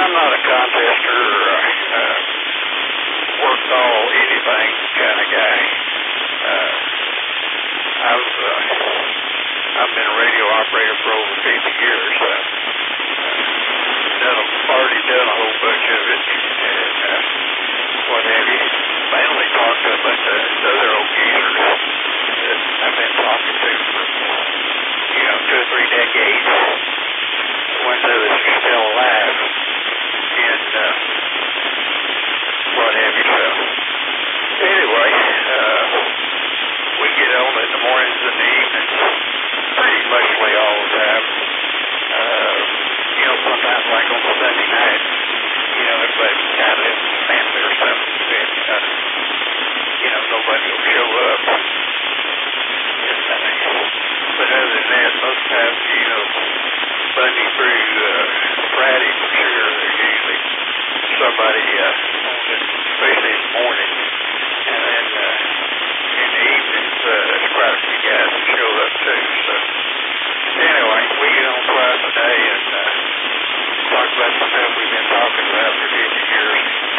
I'm not a contester or work all anything kind of guy. Uh, I've been a radio operator for over 50 years. Already done a whole bunch of it, and what have you. Mainly talked to a bunch of other old geezers that I've been talking to for, 2 or 3 decades. Ones of us are still alive, and what have you. So, anyway, we get on in the mornings and the evenings pretty muchly all the time. Sometimes like on Sunday night, everybody kind of has family or something, and, nobody will show up. But other than that, most times, Monday through Friday for sure, there's usually somebody on it, especially in the morning. And then in the evenings, there's quite a few guys that show up too. So anyway, we get on twice a day and talk about the stuff we've been talking about for 50 years.